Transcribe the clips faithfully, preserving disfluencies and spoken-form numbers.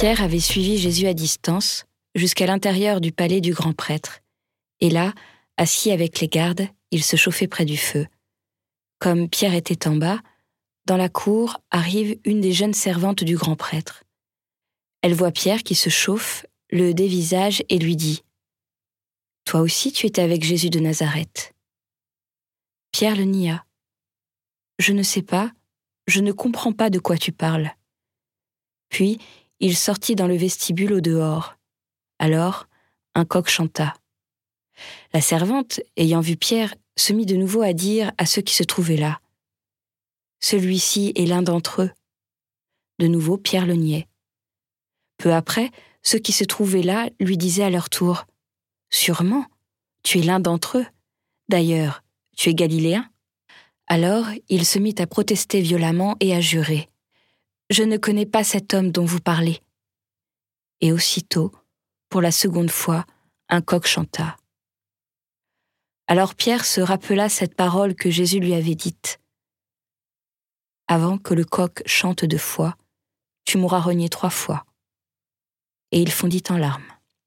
Pierre avait suivi Jésus à distance jusqu'à l'intérieur du palais du grand prêtre. Et là, assis avec les gardes, il se chauffait près du feu. Comme Pierre était en bas, dans la cour arrive une des jeunes servantes du grand prêtre. Elle voit Pierre qui se chauffe, le dévisage et lui dit « Toi aussi tu étais avec Jésus de Nazareth. » Pierre le nia. « Je ne sais pas, je ne comprends pas de quoi tu parles. » Puis il sortit dans le vestibule au dehors. Alors, un coq chanta. La servante, ayant vu Pierre, se mit de nouveau à dire à ceux qui se trouvaient là « Celui-ci est l'un d'entre eux. » De nouveau, Pierre le niait. Peu après, ceux qui se trouvaient là lui disaient à leur tour « Sûrement, tu es l'un d'entre eux. D'ailleurs, tu es galiléen. » Alors, il se mit à protester violemment et à jurer « Je ne connais pas cet homme dont vous parlez. » Et aussitôt, pour la seconde fois, un coq chanta. Alors Pierre se rappela cette parole que Jésus lui avait dite. « Avant que le coq chante deux fois, tu m'auras renié trois fois. » Et il fondit en larmes.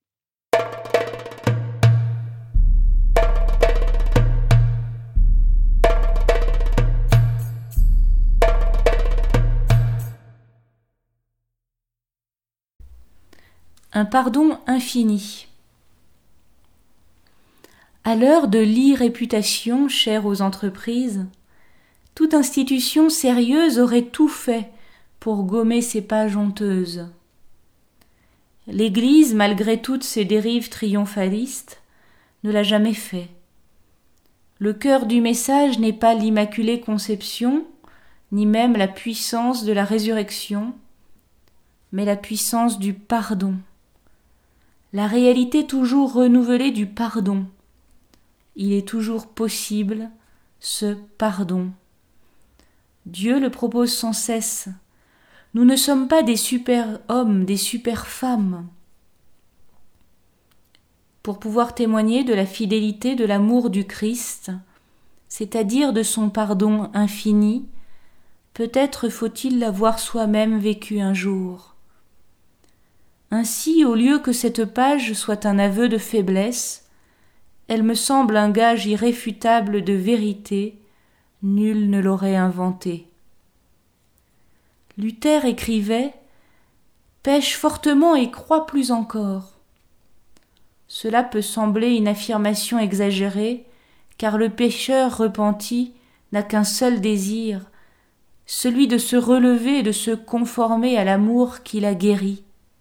Un pardon infini. À l'heure de l'irréputation chère aux entreprises, toute institution sérieuse aurait tout fait pour gommer ces pages honteuses. L'Église, malgré toutes ses dérives triomphalistes, ne l'a jamais fait. Le cœur du message n'est pas l'Immaculée Conception, ni même la puissance de la résurrection, mais la puissance du pardon. La réalité toujours renouvelée du pardon. Il est toujours possible ce pardon. Dieu le propose sans cesse. Nous ne sommes pas des super-hommes, des super-femmes. Pour pouvoir témoigner de la fidélité, de l'amour du Christ, c'est-à-dire de son pardon infini, peut-être faut-il l'avoir soi-même vécu un jour. Ainsi, au lieu que cette page soit un aveu de faiblesse, elle me semble un gage irréfutable de vérité, nul ne l'aurait inventé. Luther écrivait « Pêche fortement et crois plus encore ». Cela peut sembler une affirmation exagérée, car le pécheur repenti n'a qu'un seul désir, celui de se relever et de se conformer à l'amour qui l'a guéri.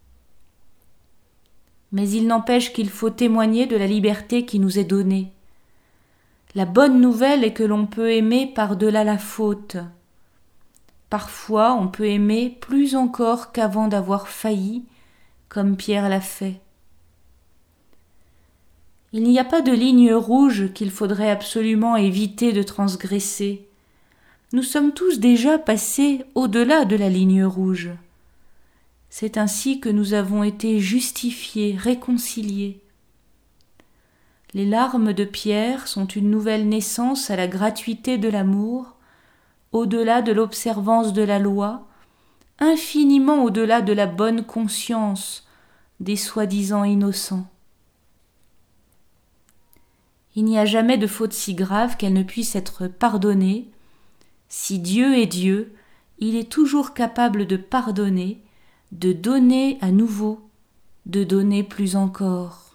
Mais il n'empêche qu'il faut témoigner de la liberté qui nous est donnée. La bonne nouvelle est que l'on peut aimer par-delà la faute. Parfois, on peut aimer plus encore qu'avant d'avoir failli, comme Pierre l'a fait. Il n'y a pas de ligne rouge qu'il faudrait absolument éviter de transgresser. Nous sommes tous déjà passés au-delà de la ligne rouge. C'est ainsi que nous avons été justifiés, réconciliés. Les larmes de Pierre sont une nouvelle naissance à la gratuité de l'amour, au-delà de l'observance de la loi, infiniment au-delà de la bonne conscience des soi-disant innocents. Il n'y a jamais de faute si grave qu'elle ne puisse être pardonnée. Si Dieu est Dieu, il est toujours capable de pardonner, de donner à nouveau, de donner plus encore.